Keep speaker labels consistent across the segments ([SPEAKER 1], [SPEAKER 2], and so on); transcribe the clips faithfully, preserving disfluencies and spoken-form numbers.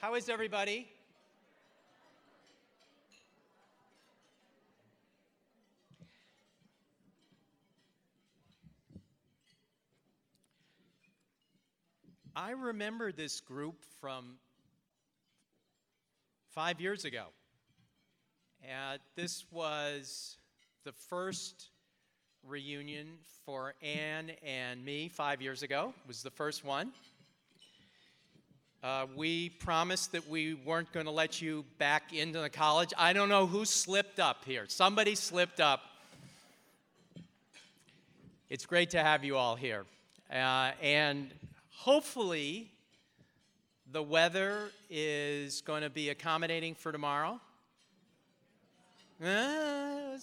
[SPEAKER 1] How is everybody? I remember this group from five years ago. And this was the first reunion for Ann and me five years ago. It was the first one. Uh, we promised that we weren't going to let you back into the college. I don't know who slipped up here. Somebody slipped up. It's great to have you all here. Uh, and hopefully the weather is going to be accommodating for tomorrow. Uh,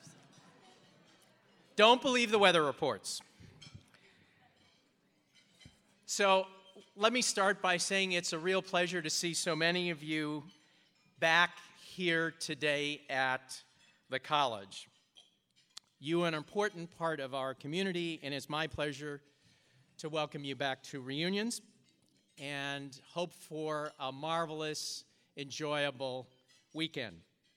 [SPEAKER 1] don't believe the weather reports. So let me start by saying it's a real pleasure to see so many of you back here today at the college. You are an important part of our community, and it's my pleasure to welcome you back to reunions and hope for a marvelous, enjoyable weekend.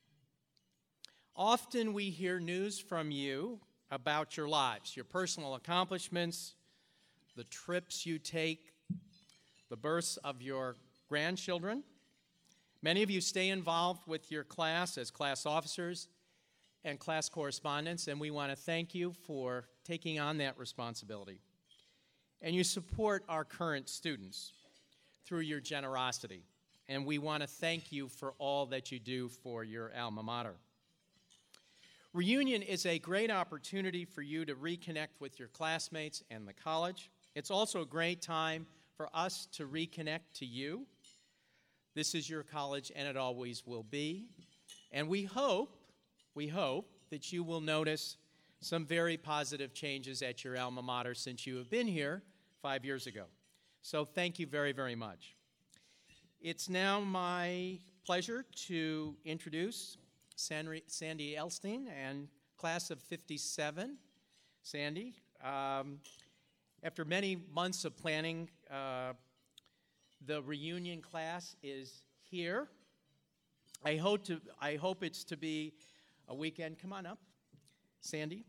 [SPEAKER 1] Often we hear news from you about your lives, your personal accomplishments, the trips you take, the births of your grandchildren. Many of you stay involved with your class as class officers and class correspondents, and we want to thank you for taking on that responsibility. And you support our current students through your generosity, and we want to thank you for all that you do for your alma mater. Reunion is a great opportunity for you to reconnect with your classmates and the college. It's also a great time for us to reconnect to you. This is your college, and it always will be. And we hope, we hope that you will notice some very positive changes at your alma mater since you have been here five years ago. So thank you very, very much. It's now my pleasure to introduce Sandy Elstein and class of fifty-seven. Sandy, um, after many months of planning, uh, the reunion class is here. I hope to. I hope it's to be a weekend. Come on up, Sandy.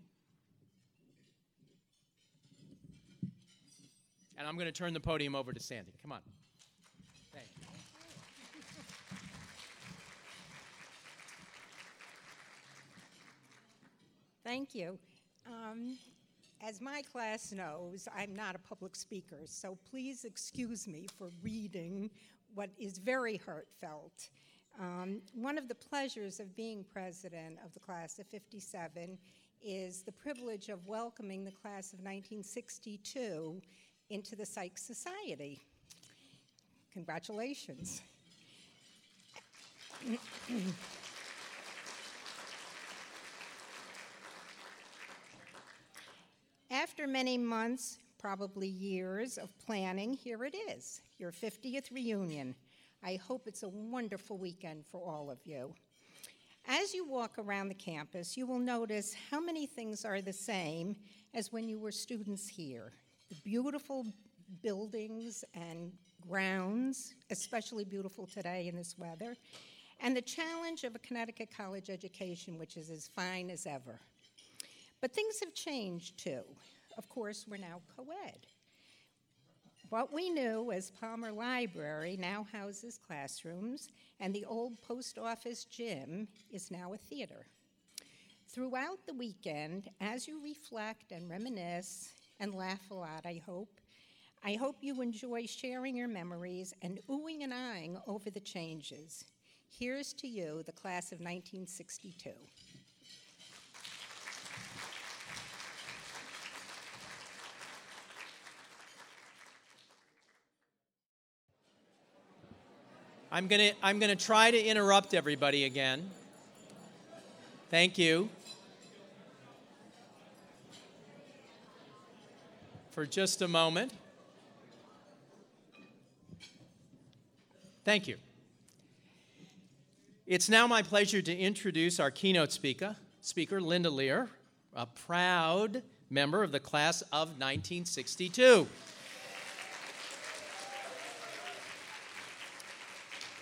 [SPEAKER 1] And I'm going to turn the podium over to Sandy. Come on. Thank you.
[SPEAKER 2] Thank you. Um, as my class knows, I'm not a public speaker, so please excuse me for reading what is very heartfelt. Um, one of the pleasures of being president of the class of fifty-seven is the privilege of welcoming the class of nineteen sixty-two into the Psych Society. Congratulations. After many months, probably years of planning, here it is, your fiftieth reunion. I hope it's a wonderful weekend for all of you. As you walk around the campus, you will notice how many things are the same as when you were students here. The beautiful buildings and grounds, especially beautiful today in this weather, and the challenge of a Connecticut college education, which is as fine as ever. But things have changed, too. Of course, we're now co-ed. What we knew as Palmer Library now houses classrooms, and the old post office gym is now a theater. Throughout the weekend, as you reflect and reminisce and laugh a lot, I hope, I hope you enjoy sharing your memories and oohing and eyeing over the changes. Here's to you, the class of nineteen sixty-two.
[SPEAKER 1] I'm gonna, I'm gonna try to interrupt everybody again. Thank you. For just a moment. Thank you. It's now my pleasure to introduce our keynote speaker, speaker Linda Lear, a proud member of the class of nineteen sixty-two.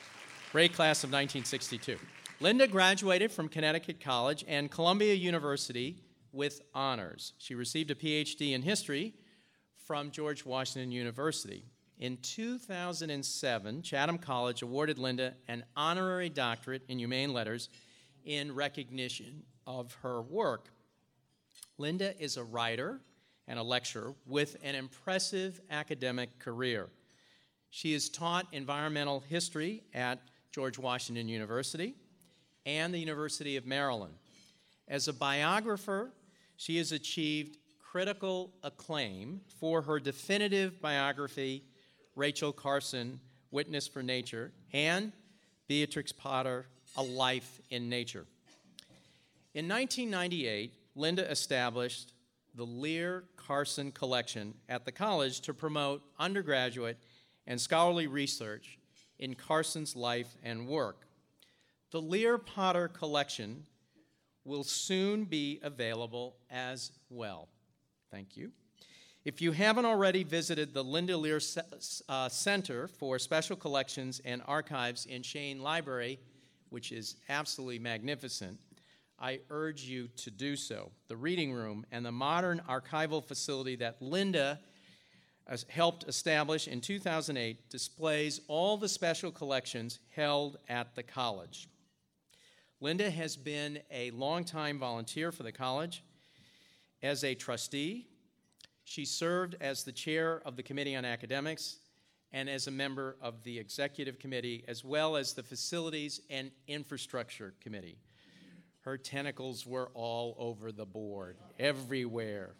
[SPEAKER 1] Grade class of nineteen sixty-two. Linda graduated from Connecticut College and Columbia University with honors. She received a P H D in history from George Washington University. In two thousand seven, Chatham College awarded Linda an honorary doctorate in humane letters in recognition of her work. Linda is a writer and a lecturer with an impressive academic career. She has taught environmental history at George Washington University and the University of Maryland. As a biographer, she has achieved critical acclaim for her definitive biography, Rachel Carson, Witness for Nature, and Beatrix Potter, A Life in Nature. In nineteen ninety-eight, Linda established the Lear Carson Collection at the college to promote undergraduate and scholarly research in Carson's life and work. The Lear Potter Collection will soon be available as well. Thank you. If you haven't already visited the Linda Lear uh, Center for Special Collections and Archives in Shane Library, which is absolutely magnificent, I urge you to do so. The reading room and the modern archival facility that Linda has helped establish in two thousand eight displays all the special collections held at the college. Linda has been a longtime volunteer for the college. As a trustee, she served as the chair of the Committee on Academics and as a member of the Executive Committee, as well as the Facilities and Infrastructure Committee. Her tentacles were all over the board, everywhere.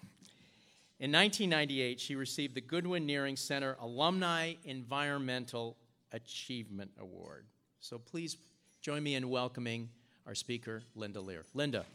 [SPEAKER 1] In nineteen ninety-eight, she received the Goodwin Nearing Center Alumni Environmental Achievement Award. So please join me in welcoming our speaker, Linda Lear. Linda.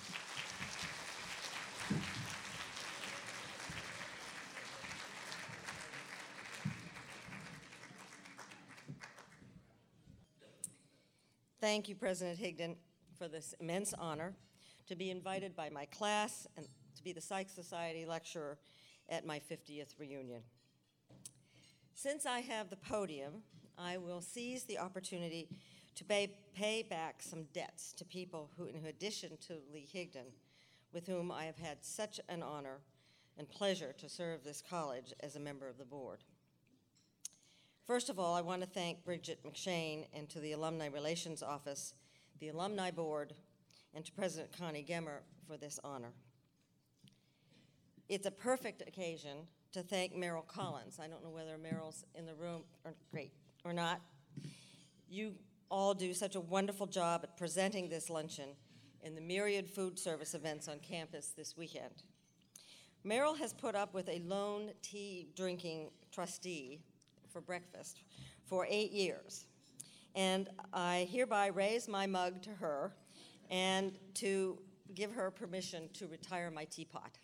[SPEAKER 3] Thank you, President Higdon, for this immense honor to be invited by my class and to be the Psych Society lecturer at my fiftieth reunion. Since I have the podium, I will seize the opportunity to pay, pay back some debts to people who, in addition to Lee Higdon, with whom I have had such an honor and pleasure to serve this college as a member of the board. First of all, I want to thank Bridget McShane and to the Alumni Relations Office, the Alumni Board, and to President Connie Gemmer for this honor. It's a perfect occasion to thank Merrill Collins. I don't know whether Merrill's in the room, or great, or not. You all do such a wonderful job at presenting this luncheon and the myriad food service events on campus this weekend. Merrill has put up with a lone tea drinking trustee for breakfast for eight years. And I hereby raise my mug to her and to give her permission to retire my teapot.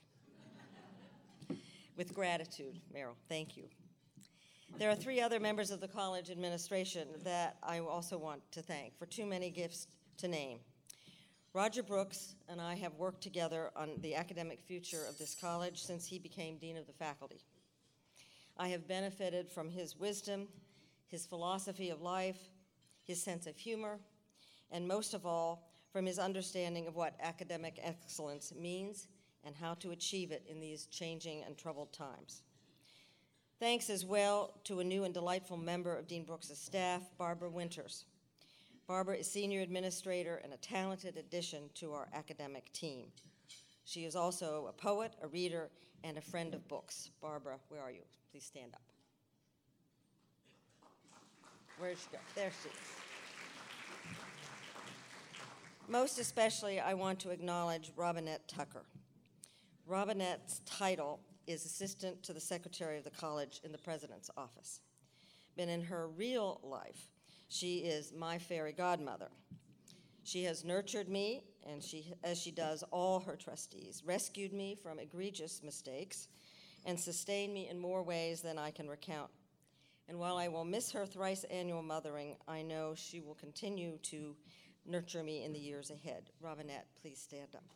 [SPEAKER 3] With gratitude, Merrill, thank you. There are three other members of the college administration that I also want to thank for too many gifts to name. Roger Brooks and I have worked together on the academic future of this college since he became dean of the faculty. I have benefited from his wisdom, his philosophy of life, his sense of humor, and most of all, from his understanding of what academic excellence means and how to achieve it in these changing and troubled times. Thanks as well to a new and delightful member of Dean Brooks' staff, Barbara Winters. Barbara is senior administrator and a talented addition to our academic team. She is also a poet, a reader, and a friend of books. Barbara, where are you? Please stand up. Where'd she go? There she is. Most especially, I want to acknowledge Robinette Tucker. Robinette's title is Assistant to the Secretary of the College in the President's Office. But in her real life, she is my fairy godmother. She has nurtured me, and she, as she does all her trustees, rescued me from egregious mistakes, and sustained me in more ways than I can recount. And while I will miss her thrice annual mothering, I know she will continue to nurture me in the years ahead. Robinette, please stand up.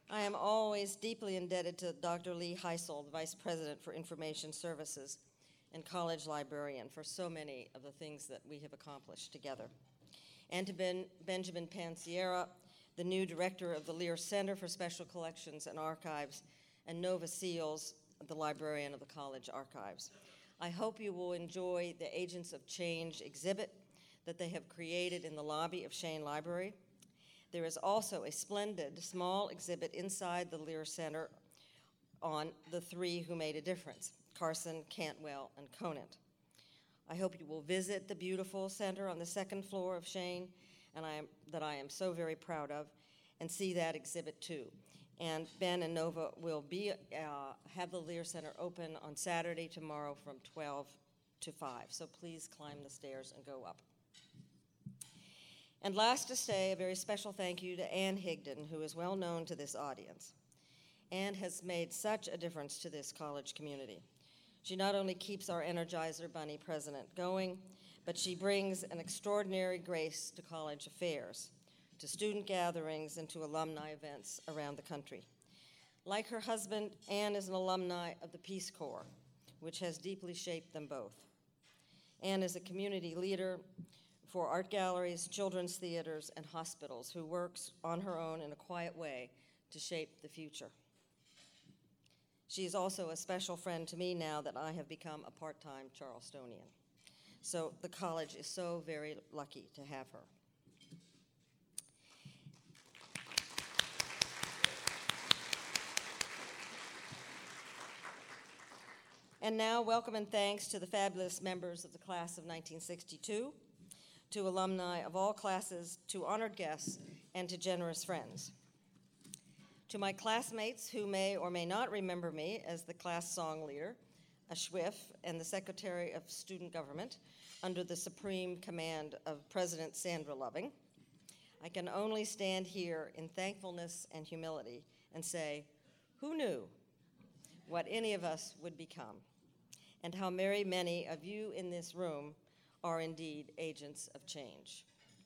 [SPEAKER 3] I am always deeply indebted to Doctor Lee Heisold, Vice President for Information Services and college librarian, for so many of the things that we have accomplished together. And to ben, Benjamin Pansiera, the new director of the Lear Center for Special Collections and Archives, and Nova Seals, the librarian of the college archives. I hope you will enjoy the Agents of Change exhibit that they have created in the lobby of Shane Library. There is also a splendid small exhibit inside the Lear Center on the three who made a difference, Carson, Cantwell, and Conant. I hope you will visit the beautiful center on the second floor of Shane, and I am, that I am so very proud of, and see that exhibit too. And Ben and Nova will be, uh, have the Lear Center open on Saturday, tomorrow, from twelve to five. So please climb the stairs and go up. And last to say, a very special thank you to Ann Higdon, who is well known to this audience. Ann has made such a difference to this college community. She not only keeps our Energizer Bunny president going, but she brings an extraordinary grace to college affairs, to student gatherings, and to alumni events around the country. Like her husband, Ann is an alumni of the Peace Corps, which has deeply shaped them both. Ann is a community leader for art galleries, children's theaters, and hospitals, who works on her own in a quiet way to shape the future. She is also a special friend to me now that I have become a part-time Charlestonian. So the college is so very lucky to have her. And now, welcome and thanks to the fabulous members of the class of nineteen sixty-two, to alumni of all classes, to honored guests, and to generous friends. To my classmates who may or may not remember me as the class song leader, a SCHWIF, and the Secretary of Student Government under the supreme command of President Sandra Loving, I can only stand here in thankfulness and humility and say, who knew what any of us would become, and how very many of you in this room are indeed agents of change.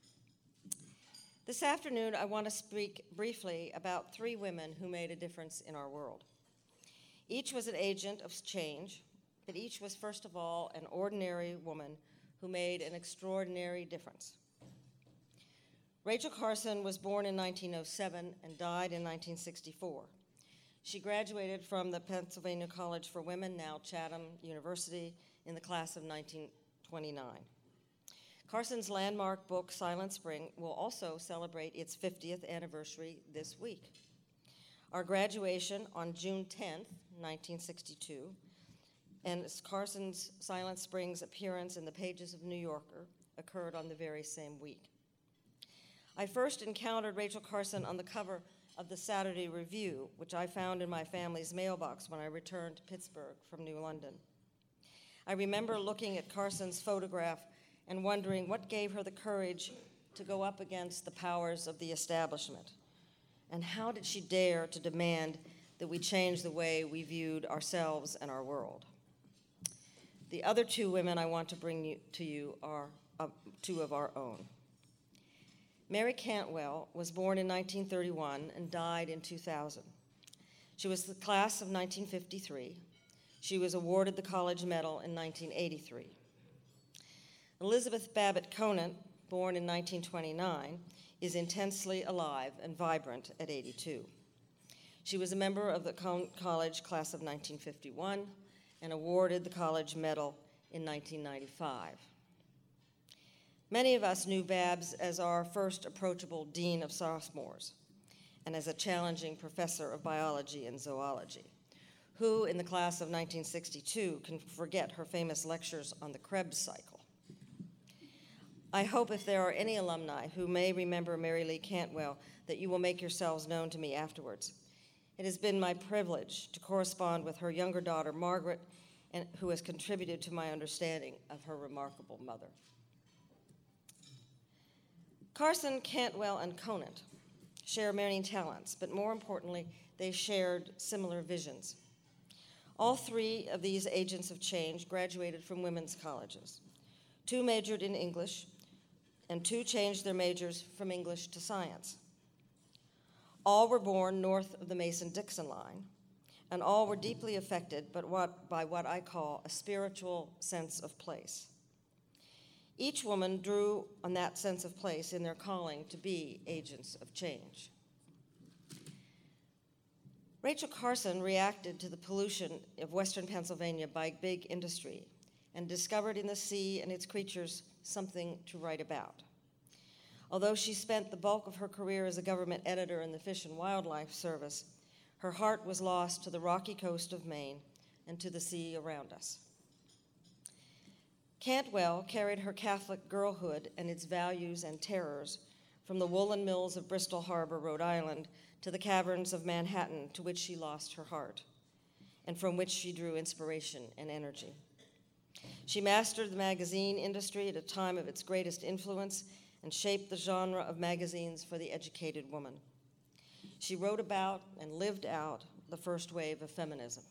[SPEAKER 3] This afternoon, I want to speak briefly about three women who made a difference in our world. Each was an agent of change, but each was, first of all, an ordinary woman who made an extraordinary difference. Rachel Carson was born in nineteen oh seven and died in nineteen sixty-four. She graduated from the Pennsylvania College for Women, now Chatham University, in the class of nineteen twenty-nine. Carson's landmark book, Silent Spring, will also celebrate its fiftieth anniversary this week. Our graduation on June tenth, nineteen sixty-two, and Carson's Silent Spring's appearance in the pages of New Yorker occurred on the very same week. I first encountered Rachel Carson on the cover of the Saturday Review, which I found in my family's mailbox when I returned to Pittsburgh from New London. I remember looking at Carson's photograph and wondering what gave her the courage to go up against the powers of the establishment, and how did she dare to demand that we change the way we viewed ourselves and our world. The other two women I want to bring you, to you are uh, two of our own. Mary Cantwell was born in nineteen thirty-one and died in two thousand. She was the class of nineteen fifty-three. She was awarded the College Medal in nineteen eighty-three. Elizabeth Babbitt Conant, born in nineteen twenty-nine, is intensely alive and vibrant at eighty-two. She was a member of the college class of nineteen fifty-one and awarded the College Medal in nineteen ninety-five. Many of us knew Babs as our first approachable dean of sophomores and as a challenging professor of biology and zoology. Who in the class of nineteen sixty-two can forget her famous lectures on the Krebs cycle? I hope if there are any alumni who may remember Mary Lee Cantwell that you will make yourselves known to me afterwards. It has been my privilege to correspond with her younger daughter, Margaret, and who has contributed to my understanding of her remarkable mother. Carson, Cantwell, and Conant share many talents, but more importantly, they shared similar visions. All three of these agents of change graduated from women's colleges. Two majored in English, and two changed their majors from English to science. All were born north of the Mason-Dixon line, and all were deeply affected but what, by what I call a spiritual sense of place. Each woman drew on that sense of place in their calling to be agents of change. Rachel Carson reacted to the pollution of Western Pennsylvania by big industry and discovered in the sea and its creatures something to write about. Although she spent the bulk of her career as a government editor in the Fish and Wildlife Service, her heart was lost to the rocky coast of Maine and to the sea around us. Cantwell carried her Catholic girlhood and its values and terrors from the woolen mills of Bristol Harbor, Rhode Island, to the caverns of Manhattan, to which she lost her heart, and from which she drew inspiration and energy. She mastered the magazine industry at a time of its greatest influence and shaped the genre of magazines for the educated woman. She wrote about and lived out the first wave of feminism.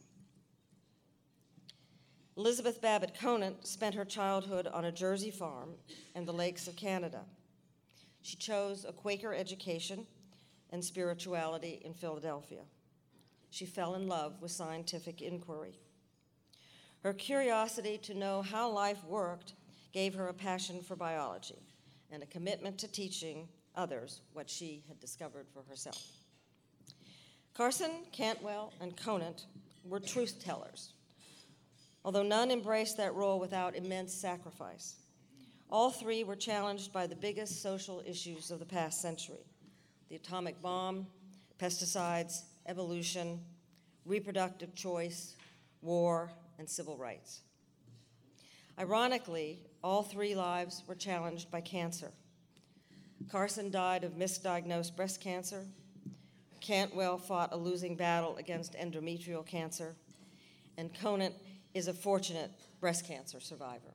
[SPEAKER 3] Elizabeth Babbitt Conant spent her childhood on a Jersey farm and the lakes of Canada. She chose a Quaker education and spirituality in Philadelphia. She fell in love with scientific inquiry. Her curiosity to know how life worked gave her a passion for biology and a commitment to teaching others what she had discovered for herself. Carson, Cantwell, and Conant were truth tellers, although none embraced that role without immense sacrifice. All three were challenged by the biggest social issues of the past century: the atomic bomb, pesticides, evolution, reproductive choice, war, and civil rights. Ironically, all three lives were challenged by cancer. Carson died of misdiagnosed breast cancer. Cantwell fought a losing battle against endometrial cancer. And Conant is a fortunate breast cancer survivor.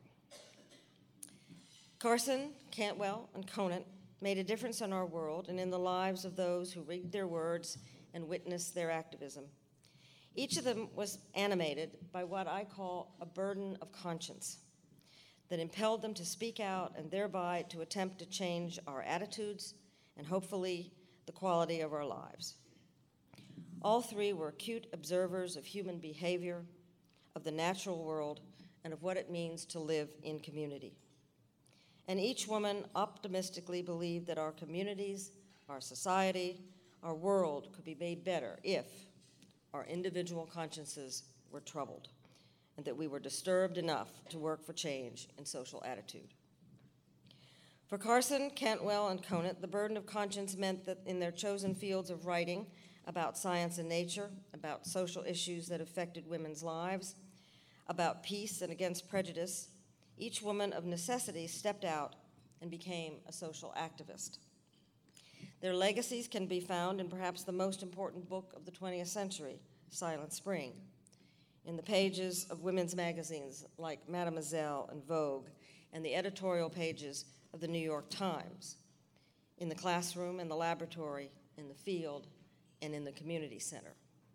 [SPEAKER 3] Carson, Cantwell, and Conant made a difference in our world and in the lives of those who read their words and witnessed their activism. Each of them was animated by what I call a burden of conscience that impelled them to speak out and thereby to attempt to change our attitudes and hopefully the quality of our lives. All three were acute observers of human behavior, of the natural world, and of what it means to live in community. And each woman optimistically believed that our communities, our society, our world could be made better if our individual consciences were troubled, and that we were disturbed enough to work for change in social attitude. For Carson, Cantwell, and Conant, the burden of conscience meant that in their chosen fields of writing about science and nature, about social issues that affected women's lives, about peace and against prejudice, each woman of necessity stepped out and became a social activist. Their legacies can be found in perhaps the most important book of the twentieth century, Silent Spring, in the pages of women's magazines like Mademoiselle and Vogue, and the editorial pages of the New York Times, in the classroom and the laboratory, in the field, and in the community center.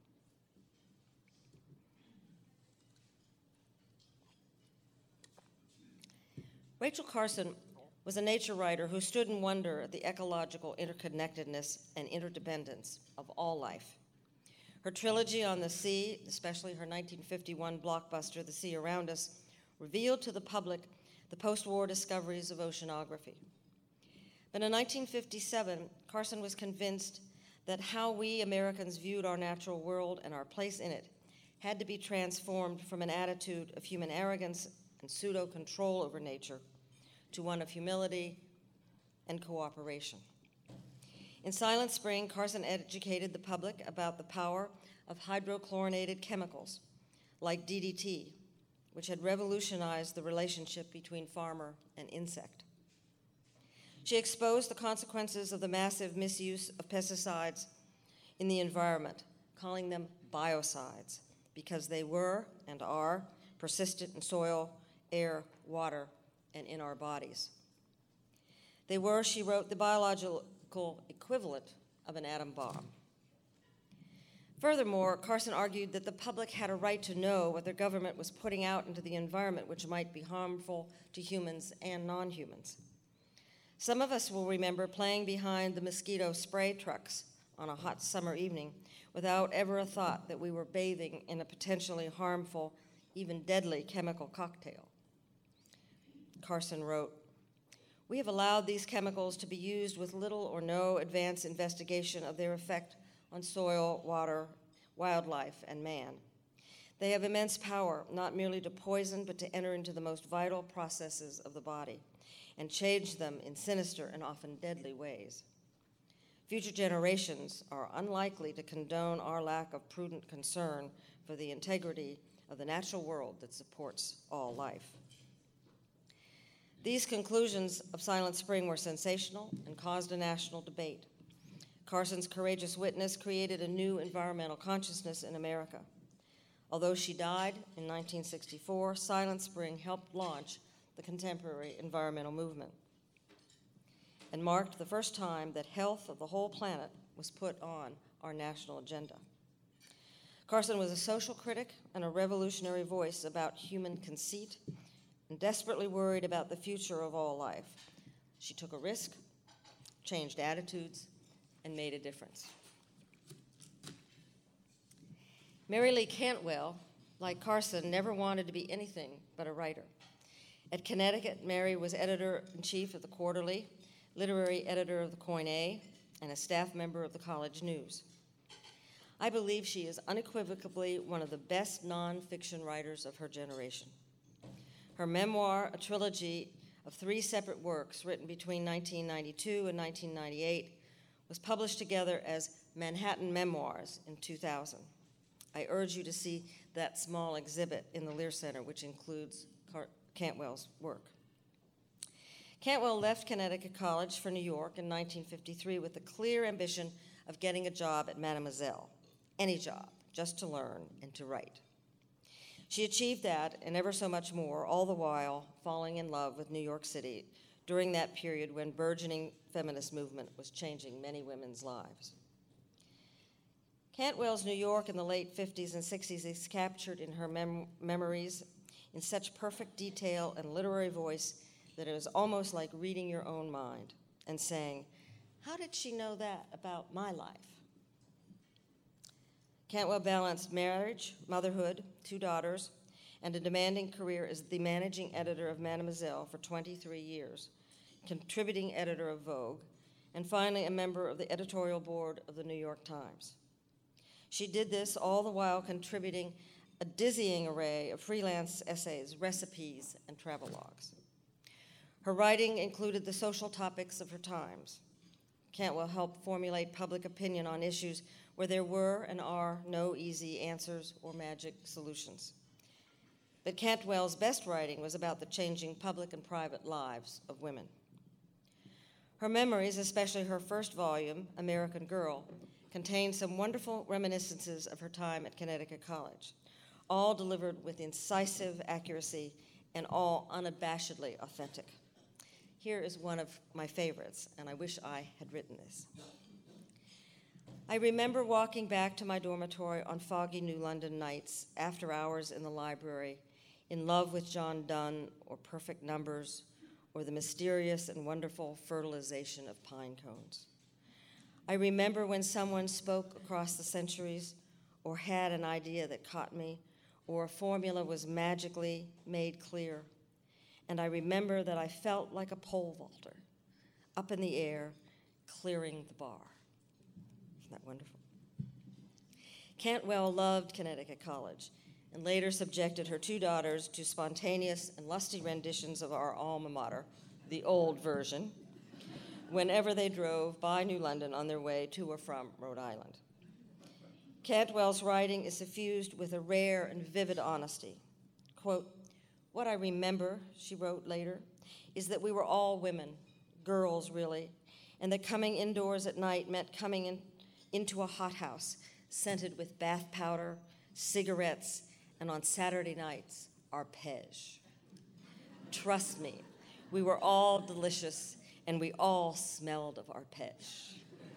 [SPEAKER 3] Rachel Carson was a nature writer who stood in wonder at the ecological interconnectedness and interdependence of all life. Her trilogy on the sea, especially her nineteen fifty-one blockbuster, The Sea Around Us, revealed to the public the post-war discoveries of oceanography. But in nineteen fifty-seven, Carson was convinced that how we Americans viewed our natural world and our place in it had to be transformed from an attitude of human arrogance and pseudo-control over nature to one of humility and cooperation. In Silent Spring, Carson educated the public about the power of hydrochlorinated chemicals like D D T, which had revolutionized the relationship between farmer and insect. She exposed the consequences of the massive misuse of pesticides in the environment, calling them biocides, because they were and are persistent in soil, air, water, and in our bodies. They were, she wrote, the biological equivalent of an atom bomb. Furthermore, Carson argued that the public had a right to know what their government was putting out into the environment, which might be harmful to humans and non-humans. Some of us will remember playing behind the mosquito spray trucks on a hot summer evening without ever a thought that we were bathing in a potentially harmful, even deadly chemical cocktail. Carson wrote, "We have allowed these chemicals to be used with little or no advanced investigation of their effect on soil, water, wildlife, and man. They have immense power, not merely to poison, but to enter into the most vital processes of the body and change them in sinister and often deadly ways. Future generations are unlikely to condone our lack of prudent concern for the integrity of the natural world that supports all life." These conclusions of Silent Spring were sensational and caused a national debate. Carson's courageous witness created a new environmental consciousness in America. Although she died in nineteen sixty-four, Silent Spring helped launch the contemporary environmental movement and marked the first time that health of the whole planet was put on our national agenda. Carson was a social critic and a revolutionary voice about human conceit and desperately worried about the future of all life. She took a risk, changed attitudes, and made a difference. Mary Lee Cantwell, like Carson, never wanted to be anything but a writer. At Connecticut, Mary was editor-in-chief of the Quarterly, literary editor of the Koine, and a staff member of the College News. I believe she is unequivocally one of the best nonfiction writers of her generation. Her memoir, a trilogy of three separate works written between nineteen ninety-two and nineteen ninety-eight, was published together as Manhattan Memoirs in two thousand. I urge you to see that small exhibit in the Lear Center, which includes Car- Cantwell's work. Cantwell left Connecticut College for New York in nineteen fifty-three with the clear ambition of getting a job at Mademoiselle, any job, just to learn and to write. She achieved that and ever so much more, all the while falling in love with New York City during that period when burgeoning feminist movement was changing many women's lives. Cantwell's New York in the late fifties and sixties is captured in her mem- memories in such perfect detail and literary voice that it was almost like reading your own mind and saying, "How did she know that about my life?" Cantwell balanced marriage, motherhood, two daughters, and a demanding career as the managing editor of Mademoiselle for twenty-three years, contributing editor of Vogue, and finally a member of the editorial board of the New York Times. She did this all the while contributing a dizzying array of freelance essays, recipes, and travelogues. Her writing included the social topics of her times. Cantwell helped formulate public opinion on issues where there were and are no easy answers or magic solutions. But Cantwell's best writing was about the changing public and private lives of women. Her memories, especially her first volume, American Girl, contained some wonderful reminiscences of her time at Connecticut College, all delivered with incisive accuracy and all unabashedly authentic. Here is one of my favorites, and I wish I had written this. I remember walking back to my dormitory on foggy New London nights, after hours in the library, in love with John Donne or Perfect Numbers, or the mysterious and wonderful fertilization of pine cones. I remember when someone spoke across the centuries, or had an idea that caught me, or a formula was magically made clear. And I remember that I felt like a pole vaulter, up in the air, clearing the bar. Isn't that wonderful? Cantwell loved Connecticut College, and later subjected her two daughters to spontaneous and lusty renditions of our alma mater, the old version, whenever they drove by New London on their way to or from Rhode Island. Cantwell's writing is suffused with a rare and vivid honesty. Quote, "What I remember," she wrote later, "is that we were all women, girls really, and that coming indoors at night meant coming in, into a hothouse scented with bath powder, cigarettes, and on Saturday nights, arpege. Trust me, we were all delicious, and we all smelled of arpege."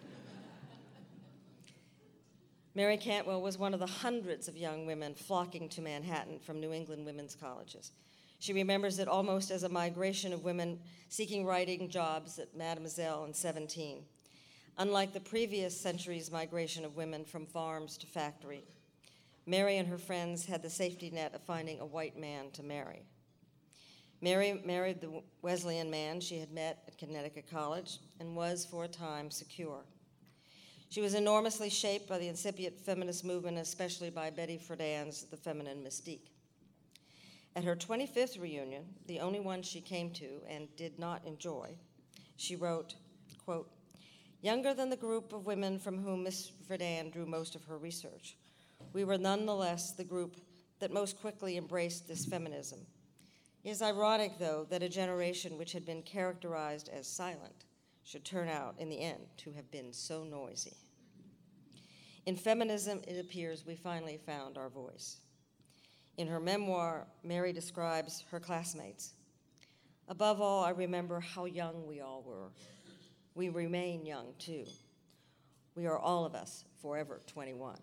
[SPEAKER 3] Mary Cantwell was one of the hundreds of young women flocking to Manhattan from New England women's colleges. She remembers it almost as a migration of women seeking writing jobs at Mademoiselle in seventeen. Unlike the previous century's migration of women from farms to factory, Mary and her friends had the safety net of finding a white man to marry. Mary married the Wesleyan man she had met at Connecticut College and was, for a time, secure. She was enormously shaped by the incipient feminist movement, especially by Betty Friedan's The Feminine Mystique. At her twenty-fifth reunion, the only one she came to and did not enjoy, she wrote, quote, "Younger than the group of women from whom Miss Friedan drew most of her research, we were nonetheless the group that most quickly embraced this feminism. It is ironic, though, that a generation which had been characterized as silent should turn out, in the end, to have been so noisy. In feminism, it appears we finally found our voice." In her memoir, Mary describes her classmates. "Above all, I remember how young we all were. We remain young, too. We are all of us forever twenty-one.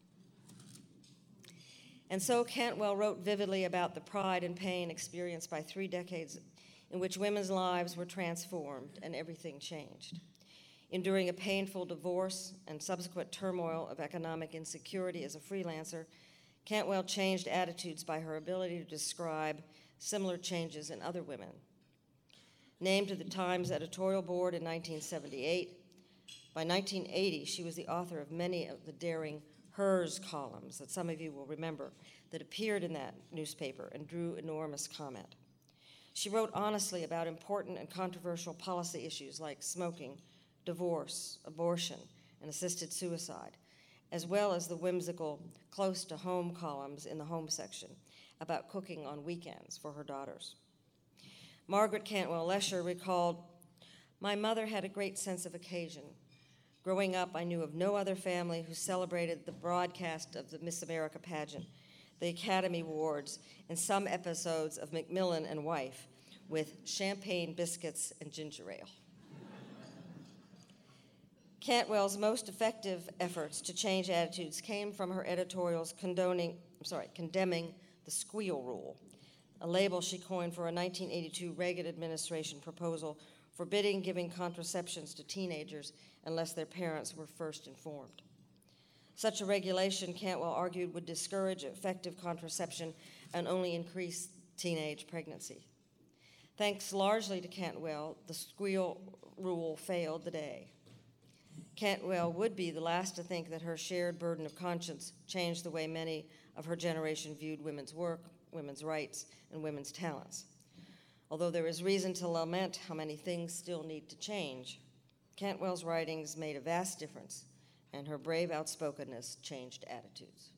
[SPEAKER 3] And so Cantwell wrote vividly about the pride and pain experienced by three decades in which women's lives were transformed and everything changed. Enduring a painful divorce and subsequent turmoil of economic insecurity as a freelancer, Cantwell changed attitudes by her ability to describe similar changes in other women. Named to the Times editorial board in nineteen seventy-eight, by nineteen eighty, she was the author of many of the daring Hers columns that some of you will remember that appeared in that newspaper and drew enormous comment. She wrote honestly about important and controversial policy issues like smoking, divorce, abortion, and assisted suicide, as well as the whimsical Close to Home columns in the home section about cooking on weekends for her daughters. Margaret Cantwell Lesher recalled, "My mother had a great sense of occasion. Growing up, I knew of no other family who celebrated the broadcast of the Miss America pageant, the Academy Awards, and some episodes of Macmillan and Wife with champagne biscuits and ginger ale." Cantwell's most effective efforts to change attitudes came from her editorials condoning, I'm sorry, condemning the squeal rule, a label she coined for a nineteen eighty-two Reagan administration proposal forbidding giving contraceptions to teenagers unless their parents were first informed. Such a regulation, Cantwell argued, would discourage effective contraception and only increase teenage pregnancy. Thanks largely to Cantwell, the squeal rule failed the day. Cantwell would be the last to think that her shared burden of conscience changed the way many of her generation viewed women's work, women's rights, and women's talents. Although there is reason to lament how many things still need to change, Cantwell's writings made a vast difference, and her brave outspokenness changed attitudes.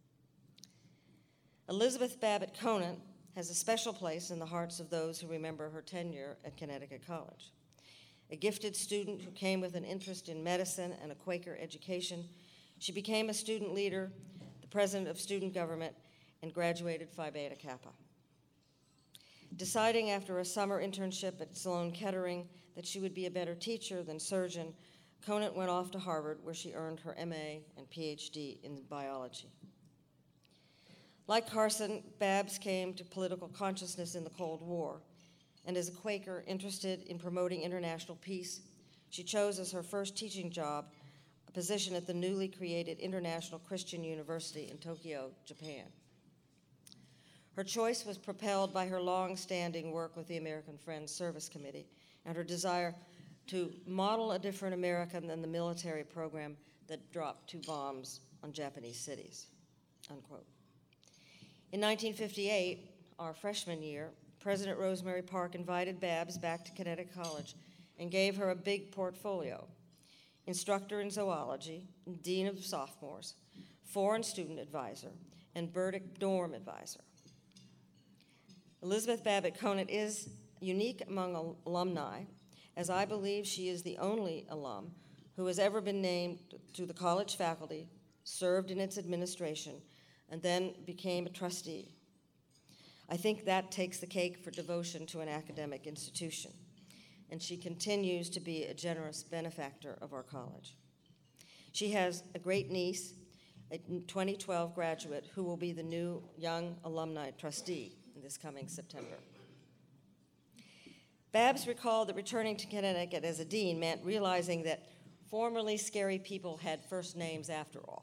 [SPEAKER 3] Elizabeth Babbitt Conant has a special place in the hearts of those who remember her tenure at Connecticut College. A gifted student who came with an interest in medicine and a Quaker education, she became a student leader, the president of student government, and graduated Phi Beta Kappa. Deciding after a summer internship at Sloan Kettering that she would be a better teacher than surgeon, Conant went off to Harvard, where she earned her M A and P H D in biology. Like Carson, Babs came to political consciousness in the Cold War, and as a Quaker interested in promoting international peace, she chose as her first teaching job a position at the newly created International Christian University in Tokyo, Japan. Her choice was propelled by her long-standing work with the American Friends Service Committee and her desire to model a different America than the military program that dropped two bombs on Japanese cities, unquote. In nineteen fifty-eight, our freshman year, President Rosemary Park invited Babs back to Connecticut College and gave her a big portfolio: instructor in zoology, dean of sophomores, foreign student advisor, and Burdick dorm advisor. Elizabeth Babbitt Conant is unique among al- alumni, as I believe she is the only alum who has ever been named to the college faculty, served in its administration, and then became a trustee. I think that takes the cake for devotion to an academic institution, and she continues to be a generous benefactor of our college. She has a great niece, a twenty twelve graduate, who will be the new young alumni trustee this coming September. Babs recalled that returning to Connecticut as a dean meant realizing that Formerly scary people had first names after all.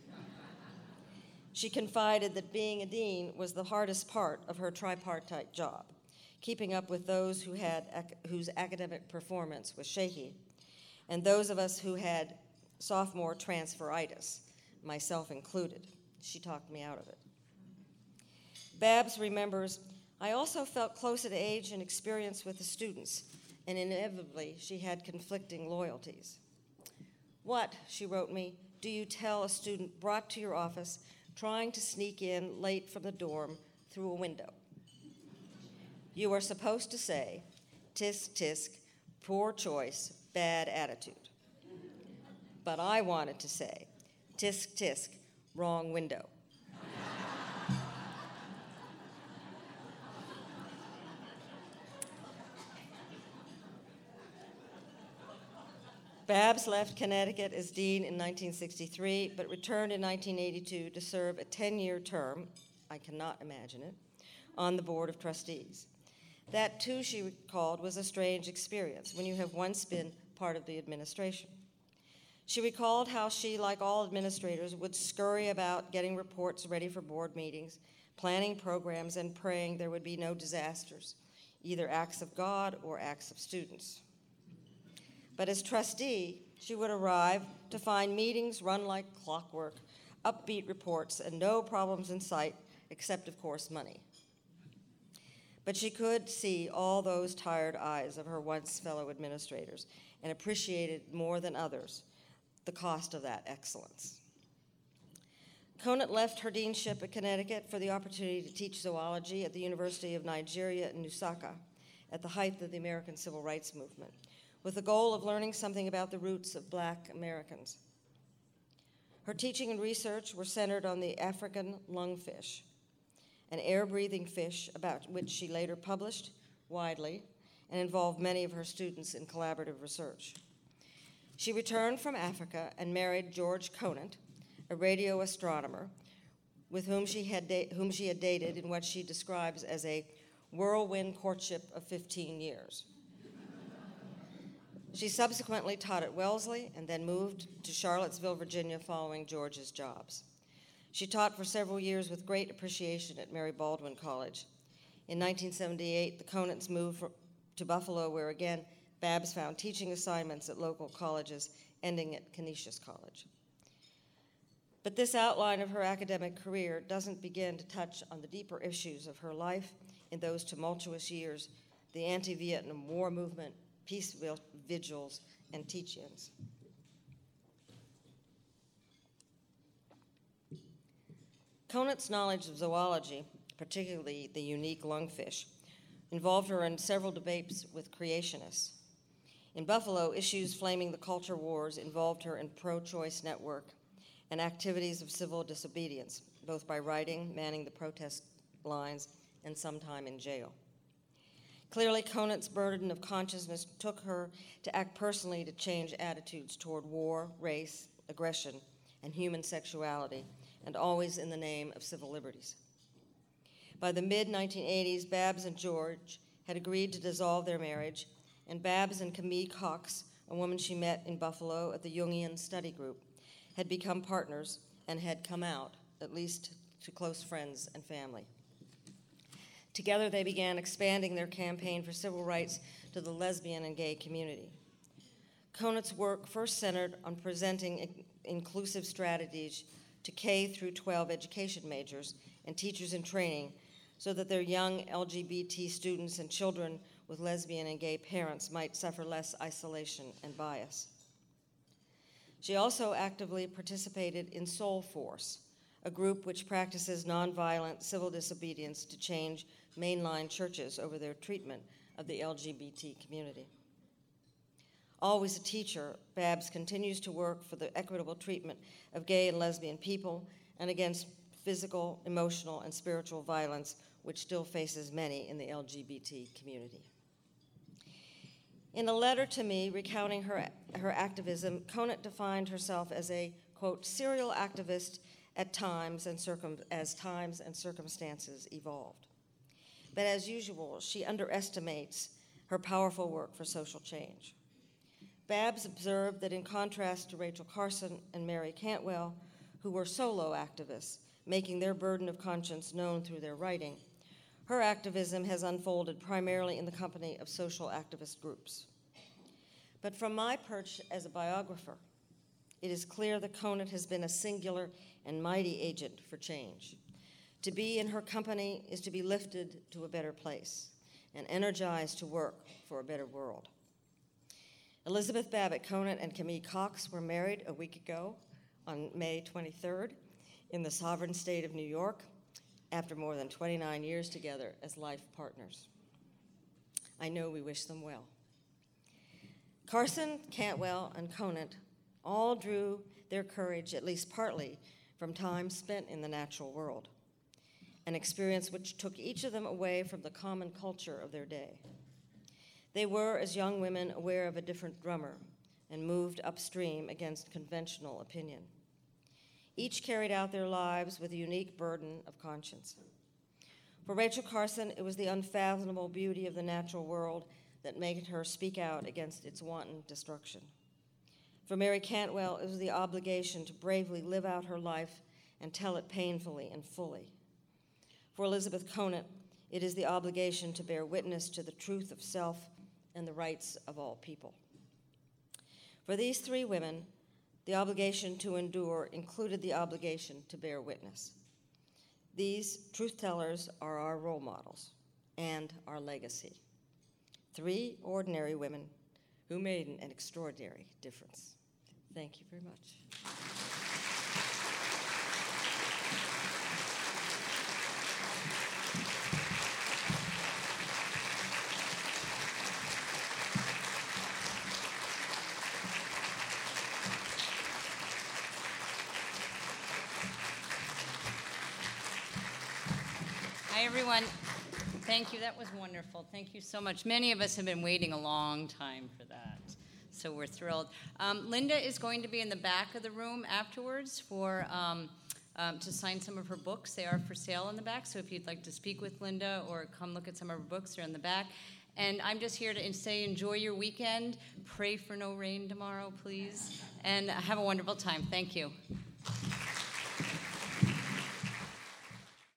[SPEAKER 3] She confided that being a dean was the hardest part of her tripartite job, keeping up with those who had, whose academic performance was shaky, and those of us who had sophomore transferitis, myself included. She talked me out of it. Babs remembers, I also felt close at age and experience with the students, and inevitably she had conflicting loyalties. What, she wrote me, do you tell a student brought to your office trying to sneak in late from the dorm through a window? You are supposed to say, tisk, tisk, poor choice, bad attitude. But I wanted to say, tisk, tisk, wrong window. Babs left Connecticut as dean in nineteen sixty-three, but returned in nineteen eighty-two to serve a ten-year term, I cannot imagine it, on the Board of Trustees. That, too, she recalled, was a strange experience when you have once been part of the administration. She recalled how she, like all administrators, would scurry about getting reports ready for board meetings, planning programs, and praying there would be no disasters, either acts of God or acts of students. But as trustee, she would arrive to find meetings run like clockwork, upbeat reports, and no problems in sight, except, of course, money. But she could see all those tired eyes of her once fellow administrators and appreciated more than others the cost of that excellence. Conant left her deanship at Connecticut for the opportunity to teach zoology at the University of Nigeria in Lusaka at the height of the American Civil Rights Movement, with the goal of learning something about the roots of Black Americans. Her teaching and research were centered on the African lungfish, an air-breathing fish about which she later published widely and involved many of her students in collaborative research. She returned from Africa and married George Conant, a radio astronomer with whom she had, da- whom she had dated in what she describes as a whirlwind courtship of fifteen years. She subsequently taught at Wellesley and then moved to Charlottesville, Virginia, following George's jobs. She taught for several years with great appreciation at Mary Baldwin College. In nineteen seventy-eight, the Conants moved for, to Buffalo, where again, Babs found teaching assignments at local colleges, ending at Canisius College. But this outline of her academic career doesn't begin to touch on the deeper issues of her life in those tumultuous years, the anti-Vietnam War movement, peace vigils, and teach-ins. Conant's knowledge of zoology, particularly the unique lungfish, involved her in several debates with creationists. In Buffalo, issues flaming the culture wars involved her in pro-choice network and activities of civil disobedience, both by writing, manning the protest lines, and sometime in jail. Clearly, Conant's burden of consciousness took her to act personally to change attitudes toward war, race, aggression, and human sexuality, and always in the name of civil liberties. By the mid nineteen eighties, Babs and George had agreed to dissolve their marriage, and Babs and Camille Cox, a woman she met in Buffalo at the Jungian Study Group, had become partners and had come out, at least to close friends and family. Together, they began expanding their campaign for civil rights to the lesbian and gay community. Conant's work first centered on presenting in- inclusive strategies to K through twelve education majors and teachers in training so that their young L G B T students and children with lesbian and gay parents might suffer less isolation and bias. She also actively participated in Soul Force, a group which practices nonviolent civil disobedience to change mainline churches over their treatment of the L G B T community. Always a teacher, Babs continues to work for the equitable treatment of gay and lesbian people and against physical, emotional, and spiritual violence, which still faces many in the L G B T community. In a letter to me recounting her, her activism, Conant defined herself as a, quote, serial activist at times and circum, as times and circumstances evolved. But as usual, she underestimates her powerful work for social change. Babs observed that in contrast to Rachel Carson and Mary Cantwell, who were solo activists, making their burden of conscience known through their writing, her activism has unfolded primarily in the company of social activist groups. But from my perch as a biographer, it is clear that Conant has been a singular and mighty agent for change. To be in her company is to be lifted to a better place and energized to work for a better world. Elizabeth Babbitt Conant and Camille Cox were married a week ago on May twenty-third in the sovereign state of New York after more than twenty-nine years together as life partners. I know we wish them well. Carson, Cantwell, and Conant all drew their courage, at least partly, from time spent in the natural world, an experience which took each of them away from the common culture of their day. They were, as young women, aware of a different drummer and moved upstream against conventional opinion. Each carried out their lives with a unique burden of conscience. For Rachel Carson, it was the unfathomable beauty of the natural world that made her speak out against its wanton destruction. For Mary Cantwell, it was the obligation to bravely live out her life and tell it painfully and fully. For Elizabeth Conant, it is the obligation to bear witness to the truth of self and the rights of all people. For these three women, the obligation to endure included the obligation to bear witness. These truth-tellers are our role models and our legacy. Three ordinary women who made an extraordinary difference. Thank you very much.
[SPEAKER 4] Hi, everyone. Thank you. That was wonderful. Thank you so much. Many of us have been waiting a long time for that, so we're thrilled. Um, Linda is going to be in the back of the room afterwards for um, um, to sign some of her books. They are for sale in the back, so if you'd like to speak with Linda or come look at some of her books, they're in the back. And I'm just here to say enjoy your weekend. Pray for no rain tomorrow, please, and have a wonderful time. Thank you.